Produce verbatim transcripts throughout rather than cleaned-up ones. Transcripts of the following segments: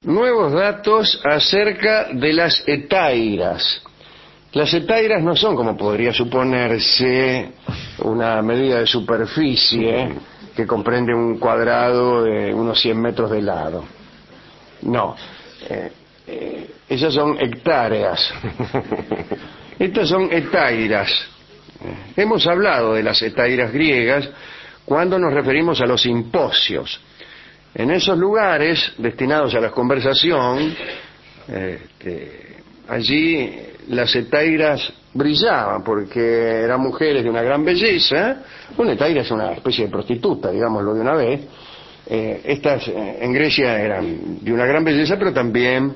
nuevos datos acerca de las etairas. Las etairas no son, como podría suponerse, una medida de superficie que comprende un cuadrado de unos cien metros de lado. No, eh, eh, esas son hectáreas. Estas son etairas. Eh, hemos hablado de las etairas griegas cuando nos referimos a los simposios. En esos lugares destinados a la conversación, este, allí las etairas brillaban porque eran mujeres de una gran belleza. Una etaira es una especie de prostituta, digámoslo de una vez. Eh, estas eh, en Grecia eran de una gran belleza, pero también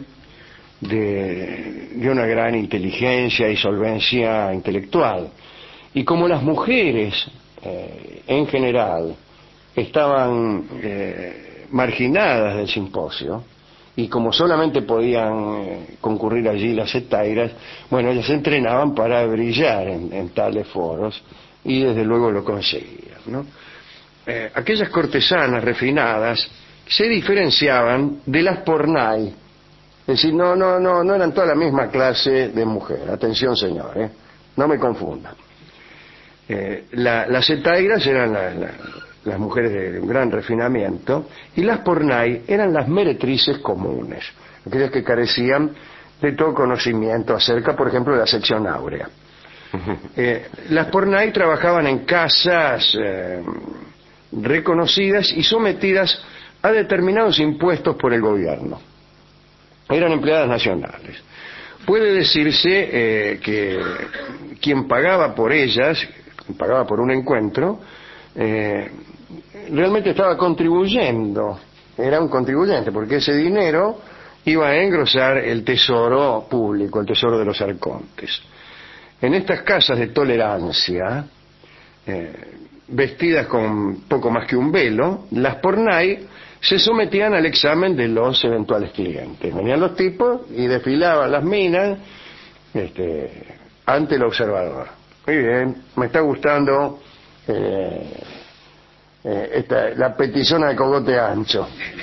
de, de una gran inteligencia y solvencia intelectual. Y como las mujeres eh, en general estaban eh, marginadas del simposio, y como solamente podían eh, concurrir allí las etairas, bueno, ellas se entrenaban para brillar en, en tales foros, y desde luego lo conseguían, ¿no? Eh, aquellas cortesanas refinadas se diferenciaban de las pornai, es decir, no, no, no, no eran toda la misma clase de mujer. Atención, señor, ¿eh? No me confundan. Eh, la, las etairas eran la, la, las mujeres de un gran refinamiento, y las pornai eran las meretrices comunes, aquellas que carecían de todo conocimiento acerca, por ejemplo, de la sección áurea. Eh, las pornai trabajaban en casas eh, reconocidas y sometidas a determinados impuestos por el gobierno. Eran empleadas nacionales. Puede decirse eh, que quien pagaba por ellas, pagaba por un encuentro, eh, realmente estaba contribuyendo, era un contribuyente, porque ese dinero iba a engrosar el tesoro público, el tesoro de los arcontes. En estas casas de tolerancia, eh, vestidas con poco más que un velo, las pornai se sometían al examen de los eventuales clientes. Venían los tipos y desfilaban las minas este, ante el observador. Muy bien, me está gustando eh, eh, esta, la petizona de cogote ancho.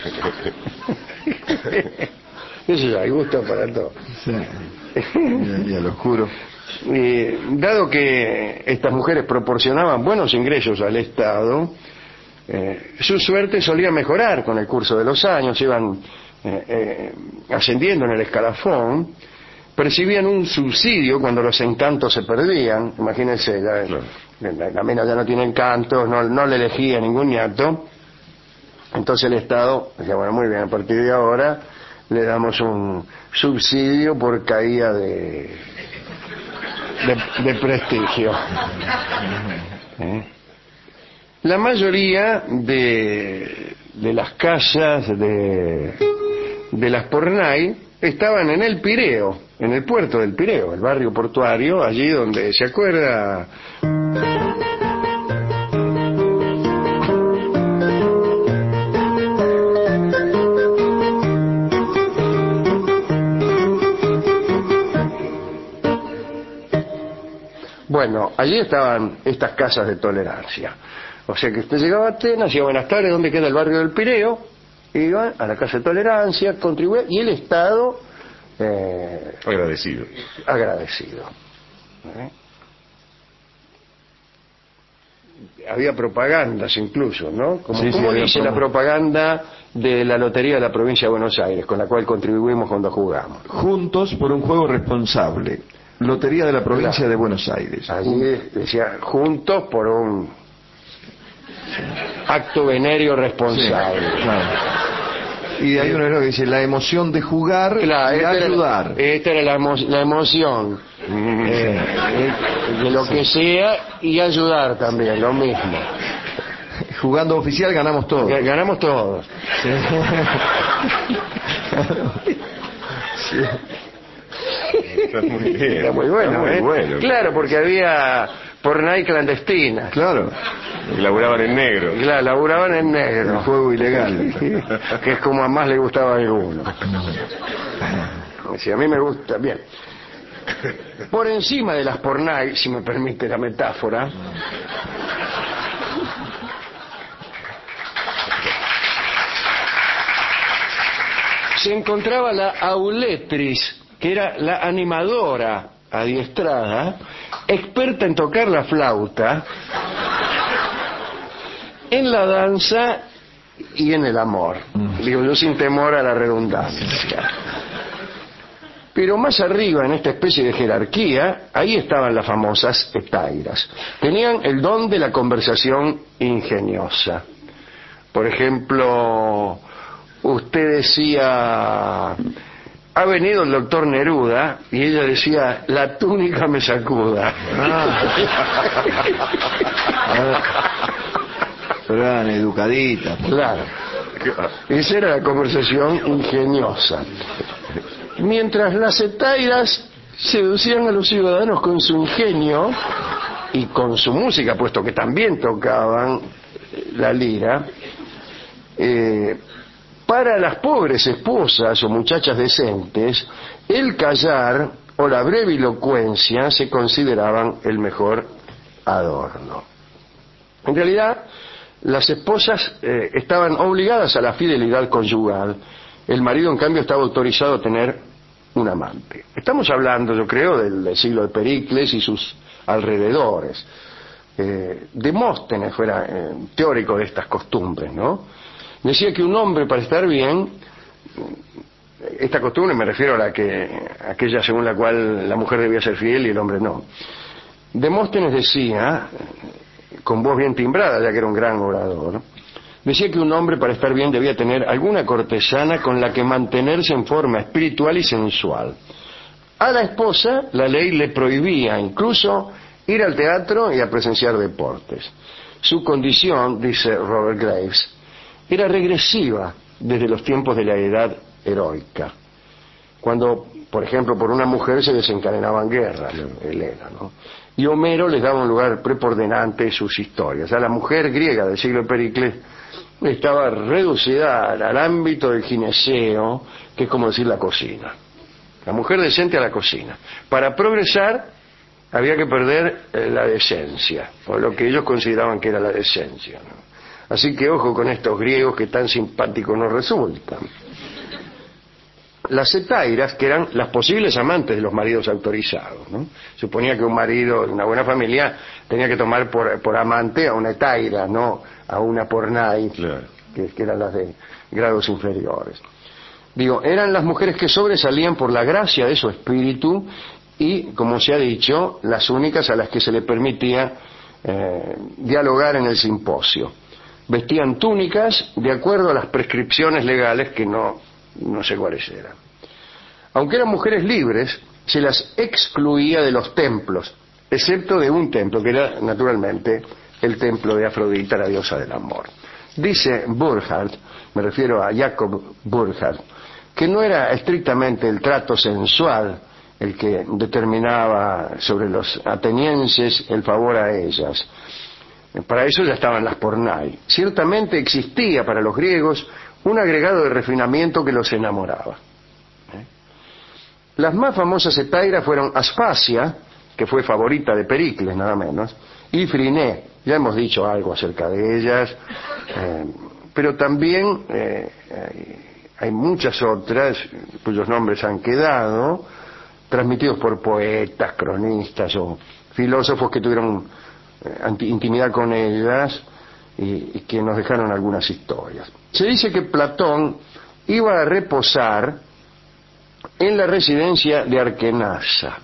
Eso ya hay gusto para todo. Sí. Y, y a lo oscuro. Y dado que estas mujeres proporcionaban buenos ingresos al Estado, eh, su suerte solía mejorar con el curso de los años, iban eh, eh, ascendiendo en el escalafón, percibían un subsidio cuando los encantos se perdían. Imagínense, la, la, la mina ya no tiene encantos, no, no le elegía ningún ñato, entonces el Estado decía, bueno, muy bien, a partir de ahora le damos un subsidio por caída de de, de prestigio. ¿Eh? La mayoría de, de las casas de, de las pornai estaban en el Pireo, en el puerto del Pireo, el barrio portuario, allí donde, ¿se acuerda? Bueno, allí estaban estas casas de tolerancia. O sea que usted llegaba a Atenas, decía, buenas tardes, ¿dónde queda el barrio del Pireo? Iba a la casa de tolerancia, contribuía, y el Estado... Eh, agradecido. Agradecido. ¿Eh? Había propagandas incluso, ¿no? Como, sí, ¿cómo sí, dice la propaganda de la Lotería de la Provincia de Buenos Aires, con la cual contribuimos cuando jugamos? Juntos por un juego responsable. Lotería de la Provincia claro. de Buenos Aires. Allí decía, juntos por un acto venéreo responsable. Sí, claro. Y de ahí uno que dice, la emoción de jugar claro, y esta ayudar. Era, esta era la, emo la emoción eh, eh, de lo que sea, y ayudar también, lo mismo. Jugando oficial ganamos todos. G ganamos todos. Sí. Sí. Está muy bien. Está muy bueno, Está muy ¿eh? bueno. Claro, porque había pornai clandestinas. Claro. Y laburaban en negro. Claro, laburaban en negro. El juego ilegal. Que es como a más le gustaba a alguno. Si a mí me gusta, bien. Por encima de las pornai, si me permite la metáfora, se encontraba la auletris, que era la animadora adiestrada, experta en tocar la flauta, en la danza y en el amor. Digo yo sin temor a la redundancia. Pero más arriba, en esta especie de jerarquía, ahí estaban las famosas etairas. Tenían el don de la conversación ingeniosa. Por ejemplo, usted decía, ha venido el doctor Neruda, y ella decía, la túnica me sacuda. Ah. Pero eran educaditas. Claro. Esa era la conversación ingeniosa. Mientras las etairas seducían a los ciudadanos con su ingenio y con su música, puesto que también tocaban la lira, eh, para las pobres esposas o muchachas decentes, el callar o la brevilocuencia se consideraban el mejor adorno. En realidad, las esposas eh, estaban obligadas a la fidelidad conyugal. El marido, en cambio, estaba autorizado a tener un amante. Estamos hablando, yo creo, del, del siglo de Pericles y sus alrededores. Eh, Demóstenes fuera eh, teórico de estas costumbres, ¿no? Decía que un hombre, para estar bien, esta costumbre me refiero a la que aquella según la cual la mujer debía ser fiel y el hombre no. Demóstenes decía, con voz bien timbrada, ya que era un gran orador, decía que un hombre para estar bien debía tener alguna cortesana con la que mantenerse en forma espiritual y sensual. A la esposa la ley le prohibía incluso ir al teatro y a presenciar deportes. Su condición, dice Robert Graves, era regresiva desde los tiempos de la edad heroica, cuando, por ejemplo, por una mujer se desencadenaban guerras, Helena, ¿no? Y Homero les daba un lugar preponderante en sus historias. A la mujer griega del siglo de Pericles estaba reducida al ámbito del gineceo, que es como decir la cocina. La mujer decente a la cocina. Para progresar había que perder eh, la decencia, o lo que ellos consideraban que era la decencia, ¿no? Así que ojo con estos griegos que tan simpáticos nos resultan. Las etairas, que eran las posibles amantes de los maridos autorizados, ¿no? Suponía que un marido de una buena familia tenía que tomar por, por amante a una etaira, no a una pornai, claro, que, que eran las de grados inferiores. Digo, eran las mujeres que sobresalían por la gracia de su espíritu y, como se ha dicho, las únicas a las que se le permitía eh, dialogar en el simposio. Vestían túnicas de acuerdo a las prescripciones legales que no, no sé cuáles eran. Aunque eran mujeres libres, se las excluía de los templos, excepto de un templo, que era naturalmente el templo de Afrodita, la diosa del amor. Dice Burckhardt, me refiero a Jacob Burckhardt, que no era estrictamente el trato sensual el que determinaba sobre los atenienses el favor a ellas. Para eso ya estaban las pornai. Ciertamente existía para los griegos un agregado de refinamiento que los enamoraba. ¿Eh? Las más famosas etairas fueron Aspasia, que fue favorita de Pericles, nada menos, y Friné. Ya hemos dicho algo acerca de ellas, eh, pero también eh, hay, hay muchas otras cuyos nombres han quedado, transmitidos por poetas, cronistas o filósofos que tuvieron eh, intimidad con ellas y, y que nos dejaron algunas historias. Se dice que Platón iba a reposar en la residencia de Arquenasa.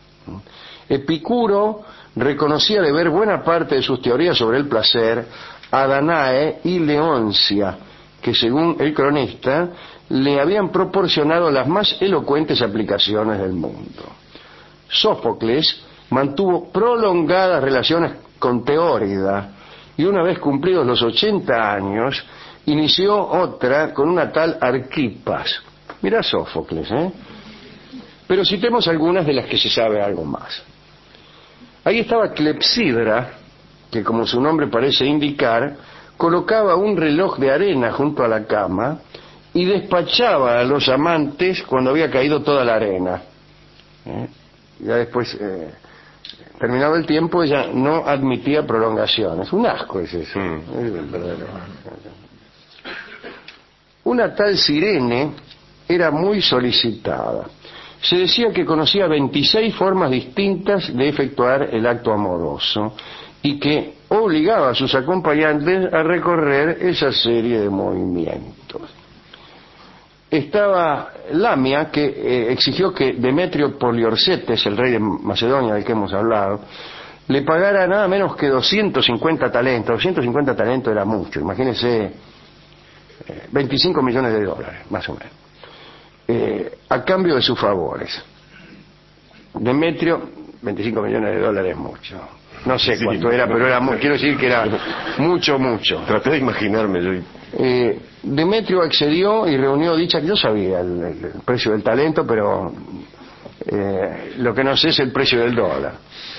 Epicuro reconocía deber buena parte de sus teorías sobre el placer a Danae y Leoncia, que según el cronista le habían proporcionado las más elocuentes aplicaciones del mundo. Sófocles mantuvo prolongadas relaciones con Teórida y una vez cumplidos los ochenta años inició otra con una tal Arquipas. Mirá Sófocles, ¿eh? Pero citemos algunas de las que se sabe algo más. Ahí estaba Clepsidra, que como su nombre parece indicar, colocaba un reloj de arena junto a la cama y despachaba a los amantes cuando había caído toda la arena. ¿Eh? Ya después, eh, terminado el tiempo, ella no admitía prolongaciones. Un asco es eso. Mm. Es verdadero. Una tal Cirene, era muy solicitada. Se decía que conocía veintiséis formas distintas de efectuar el acto amoroso y que obligaba a sus acompañantes a recorrer esa serie de movimientos. Estaba Lamia, que eh, exigió que Demetrio Poliorcetes, el rey de Macedonia del que hemos hablado, le pagara nada menos que doscientos cincuenta talentos. doscientos cincuenta talentos era mucho, imagínense, eh, veinticinco millones de dólares, más o menos. Eh, a cambio de sus favores. Demetrio, veinticinco millones de dólares es mucho. No sé sí, cuánto era, pero era mu- quiero decir que era mucho, mucho. Traté de imaginarme. Yo... Eh, Demetrio accedió y reunió dicha, yo sabía el, el, el precio del talento, pero eh, lo que no sé es el precio del dólar.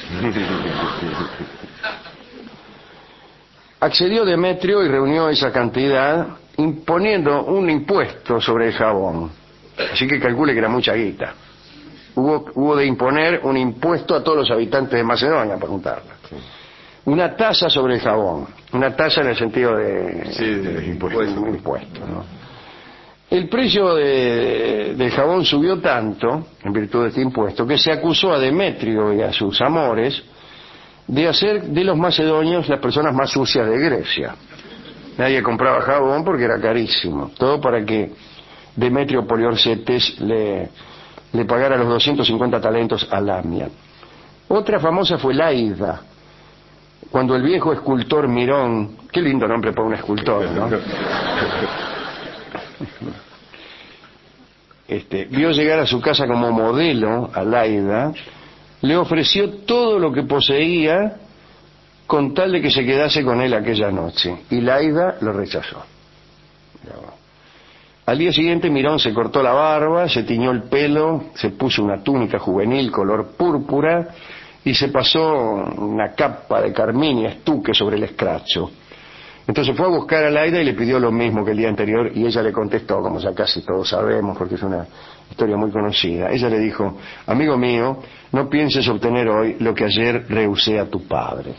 Accedió Demetrio y reunió esa cantidad imponiendo un impuesto sobre el jabón. Así que calcule que era mucha guita. Hubo, hubo de imponer un impuesto a todos los habitantes de Macedonia, por juntarla. Sí. Una tasa sobre el jabón. Una tasa en el sentido de, sí, de, de impuesto. de impuesto, ¿no? El precio de, del jabón subió tanto, en virtud de este impuesto, que se acusó a Demetrio y a sus amores de hacer de los macedonios las personas más sucias de Grecia. Nadie compraba jabón porque era carísimo. Todo para que Demetrio Poliorcetes le, le pagara los doscientos cincuenta talentos a Lamia. Otra famosa fue Laida, cuando el viejo escultor Mirón, qué lindo nombre para un escultor, ¿no? Este, vio llegar a su casa como modelo a Laida, le ofreció todo lo que poseía con tal de que se quedase con él aquella noche, y Laida lo rechazó. Al día siguiente Mirón se cortó la barba, se tiñó el pelo, se puso una túnica juvenil color púrpura y se pasó una capa de carmín y estuque sobre el escracho. Entonces fue a buscar a Laida y le pidió lo mismo que el día anterior, y ella le contestó, como ya casi todos sabemos porque es una historia muy conocida. Ella le dijo: amigo mío, no pienses obtener hoy lo que ayer rehusé a tu padre.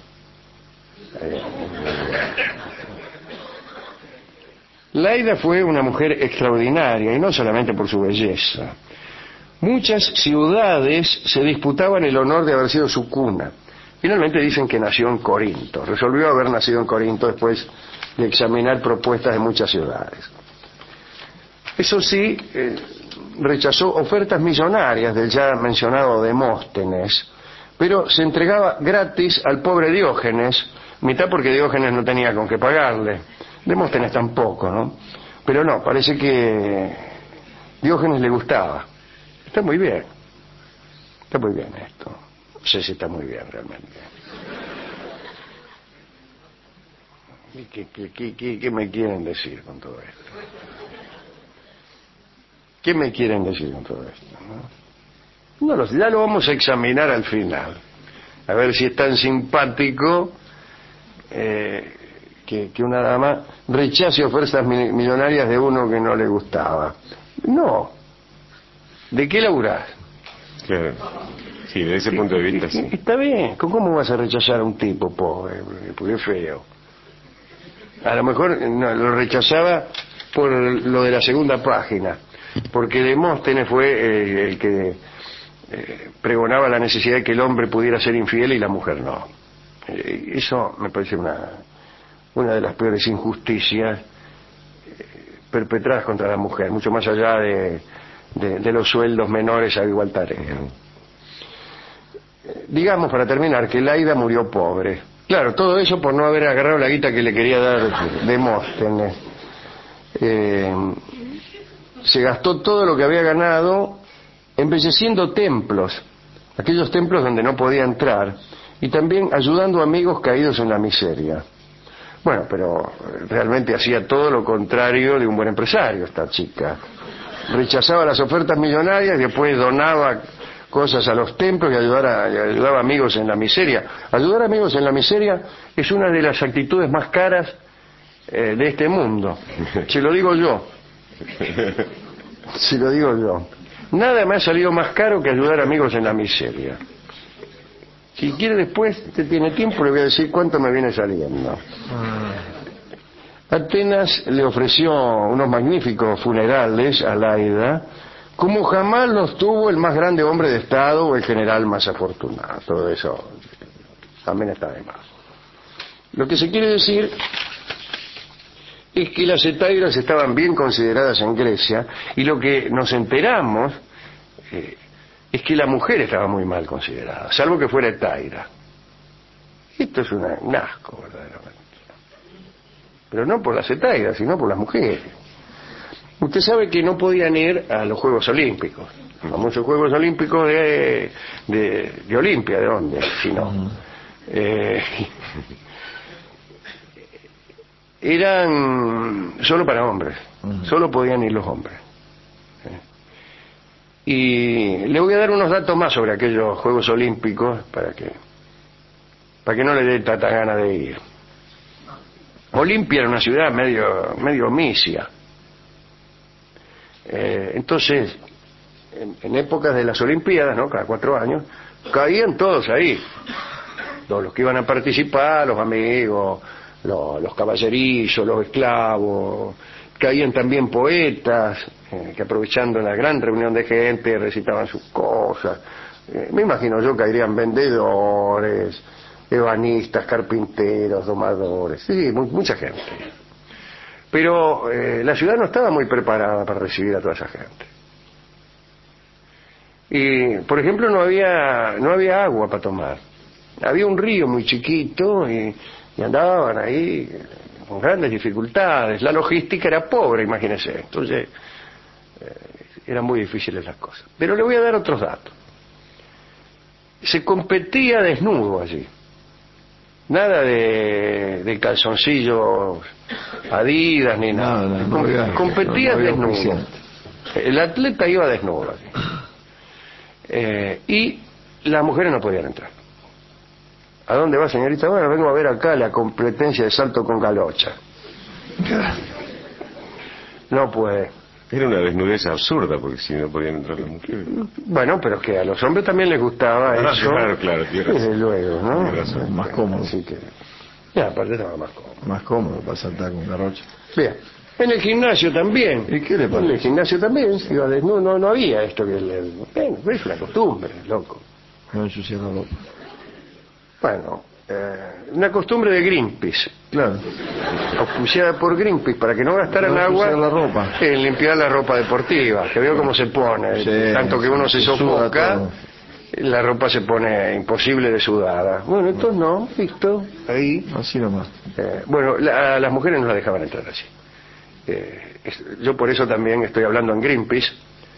Laida fue una mujer extraordinaria, y no solamente por su belleza. Muchas ciudades se disputaban el honor de haber sido su cuna. Finalmente dicen que nació en Corinto. Resolvió haber nacido en Corinto después de examinar propuestas de muchas ciudades. Eso sí, eh, rechazó ofertas millonarias del ya mencionado Demóstenes, pero se entregaba gratis al pobre Diógenes, mitad porque Diógenes no tenía con qué pagarle, Demóstenes tampoco, ¿no? Pero no, parece que Diógenes le gustaba. Está muy bien, está muy bien esto. No sé si está muy bien realmente. ¿Qué, qué, qué, qué, qué me quieren decir con todo esto? ¿Qué me quieren decir con todo esto? No, no lo sé, ya lo vamos a examinar al final. A ver si es tan simpático eh, que, que una dama rechace ofertas millonarias de uno que no le gustaba. No. ¿De qué laburás? Claro. Sí, desde ese punto de vista, sí. Está bien. ¿Cómo vas a rechazar a un tipo pobre? Porque es feo. A lo mejor no, lo rechazaba por lo de la segunda página, porque Demóstenes fue eh, el que eh, pregonaba la necesidad de que el hombre pudiera ser infiel y la mujer no. Eh, eso me parece una, una de las peores injusticias eh, perpetradas contra la mujer, mucho más allá de, de, de los sueldos menores a igual tarea. Digamos, para terminar, que Laida murió pobre. Claro, todo eso por no haber agarrado la guita que le quería dar Demóstenes. Eh, se gastó todo lo que había ganado embelleciendo templos, aquellos templos donde no podía entrar, y también ayudando a amigos caídos en la miseria. Bueno, pero realmente hacía todo lo contrario de un buen empresario esta chica. Rechazaba las ofertas millonarias y después donaba cosas a los templos y ayudaba, y ayudaba a amigos en la miseria. Ayudar a amigos en la miseria es una de las actitudes más caras eh, de este mundo. Se lo digo yo. Se lo digo yo. Nada me ha salido más caro que ayudar a amigos en la miseria. Si quiere después, te tiene tiempo, le voy a decir cuánto me viene saliendo. Atenas le ofreció unos magníficos funerales a Laida, como jamás los tuvo el más grande hombre de Estado o el general más afortunado. Todo eso también está de más. Lo que se quiere decir es que las hetairas estaban bien consideradas en Grecia, y lo que nos enteramos eh, es que la mujer estaba muy mal considerada, salvo que fuera hetaira. Esto es una, un asco, verdaderamente. Pero no por las hetairas, sino por las mujeres. Usted sabe que no podían ir a los Juegos Olímpicos, los famosos Juegos Olímpicos de, de, de Olimpia, ¿de dónde? Si no. Uh-huh. eh, eran solo para hombres, uh-huh. Solo podían ir los hombres. ¿Eh? Y le voy a dar unos datos más sobre aquellos Juegos Olímpicos para que para que no le dé tanta gana de ir. Olimpia era una ciudad medio medio misia. Eh, entonces, en, en épocas de las Olimpiadas, ¿no? Cada cuatro años, caían todos ahí. Todos los que iban a participar, los amigos, los, los caballerizos, los esclavos. Caían también poetas, eh, que aprovechando la gran reunión de gente recitaban sus cosas. Eh, me imagino yo caerían vendedores, ebanistas, carpinteros, domadores, sí, muy, mucha gente. Pero eh, la ciudad no estaba muy preparada para recibir a toda esa gente. Y, por ejemplo, no había no había agua para tomar. Había un río muy chiquito y, y andaban ahí con grandes dificultades. La logística era pobre, imagínese. Entonces, eh, eran muy difíciles las cosas. Pero le voy a dar otros datos. Se competía desnudo allí. Nada de, de calzoncillos Adidas ni nada. No, no, no, Com- competía no, no desnudo. El atleta iba desnudo allí. Eh, y las mujeres no podían entrar. ¿A dónde va, señorita? Bueno, vengo a ver acá la competencia de salto con galocha. No puede. Era una desnudez absurda, porque si no podían entrar las mujeres. Bueno, pero que a los hombres también les gustaba ah, eso. Claro, claro, desde luego, ¿no? Es más cómodo. Así que, ya, aparte estaba más cómodo. Más cómodo para saltar con garrocha. Bien. En el gimnasio también. ¿Y qué le parece? En el gimnasio también se iba desnudo, no, no había esto que le... Bueno, es una costumbre, loco. No ensuciar la ropa. Bueno, eh, una costumbre de Greenpeace. Claro. Auspiciada por Greenpeace para que no gastaran no agua la ropa. en limpiar la ropa deportiva, que veo cómo se pone, sí, tanto que uno se, se sofoca, la ropa se pone imposible de sudada. Bueno, entonces no, listo, ahí. Así nomás. Eh, bueno, la, a las mujeres no las dejaban entrar así. Eh, es, yo por eso también estoy hablando en Greenpeace,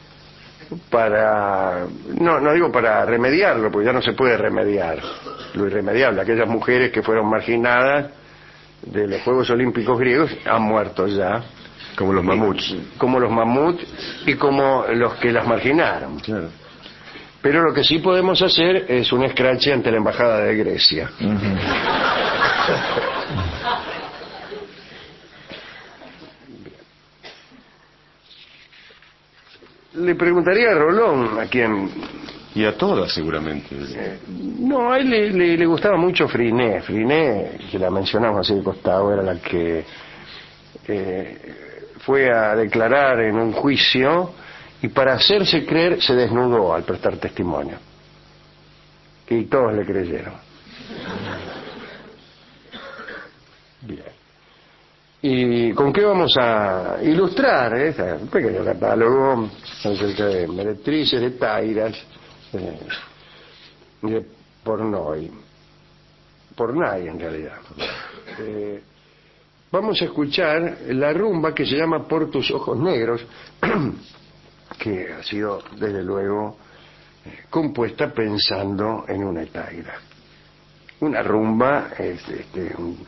para, no, no digo para remediarlo, porque ya no se puede remediar lo irremediable. Aquellas mujeres que fueron marginadas de los Juegos Olímpicos griegos han muerto ya, como los mamuts, y, como los mamuts y como los que las marginaron. Claro. Pero lo que sí podemos hacer es un escrache ante la embajada de Grecia. Uh-huh. Le preguntaría a Rolón, a quien... Y a todas, seguramente. Eh, no, a él le, le, le gustaba mucho Friné. Friné, que la mencionamos así de costado, era la que eh, fue a declarar en un juicio y para hacerse creer se desnudó al prestar testimonio. Y todos le creyeron. Bien. ¿Y con qué vamos a ilustrar? Eh? Un pequeño catálogo acerca de meretrices, de tairas, eh, de pornoi. Pornai, en realidad. Eh, vamos a escuchar la rumba que se llama Por tus ojos negros, que ha sido, desde luego, eh, compuesta pensando en una taira. Una rumba es este, un,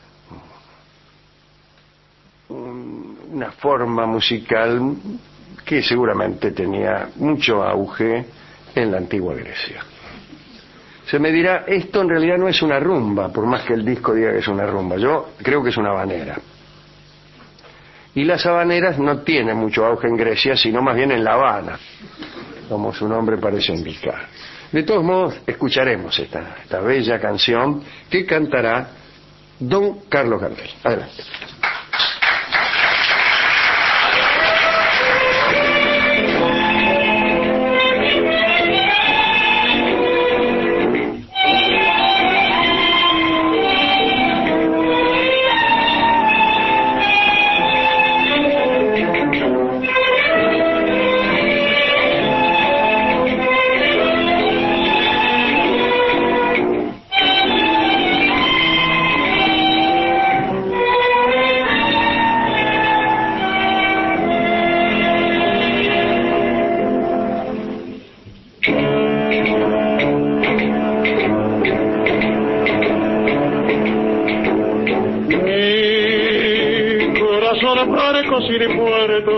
un, una forma musical que seguramente tenía mucho auge en la antigua Grecia. Se me dirá, esto en realidad no es una rumba, por más que el disco diga que es una rumba. Yo creo que es una habanera. Y las habaneras no tienen mucho auge en Grecia, sino más bien en La Habana, como su nombre parece indicar. De todos modos, escucharemos esta, esta bella canción que cantará don Carlos Gardel. Adelante. sin puerto,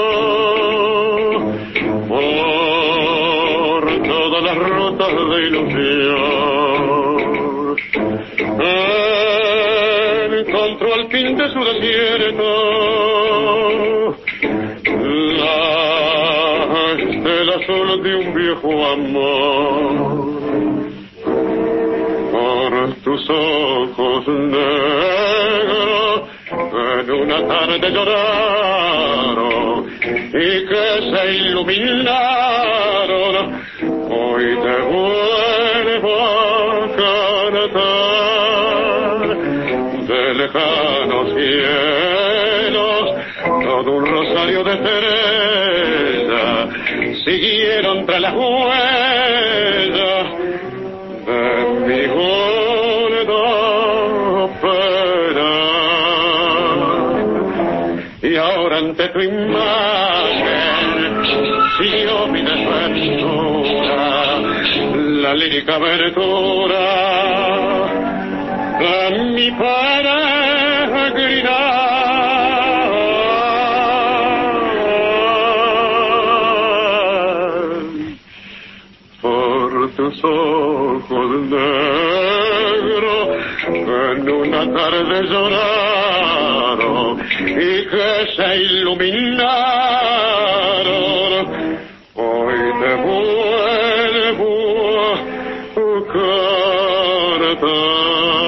por todas las rutas de ilusión. Encontró al fin de su desierto la estela azul de un viejo amor. Por tus ojos negros en una tarde lloraron y que se iluminaron, hoy te vuelvo a cantar de lejanos cielos, todo un rosario de estrellas siguieron tras las huellas de mi gorda pena. Y ahora ante tu imagen siguió mi desventura, la lírica aventura de mi peregrinar. Por tus ojos negros en una tarde lloraron y que se iluminaron, hoy te vuelvo a cantar.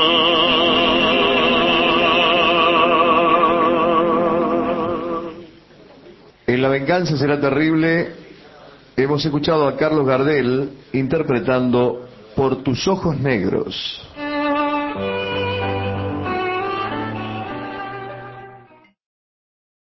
En La venganza será terrible hemos escuchado a Carlos Gardel interpretando Por tus ojos negros.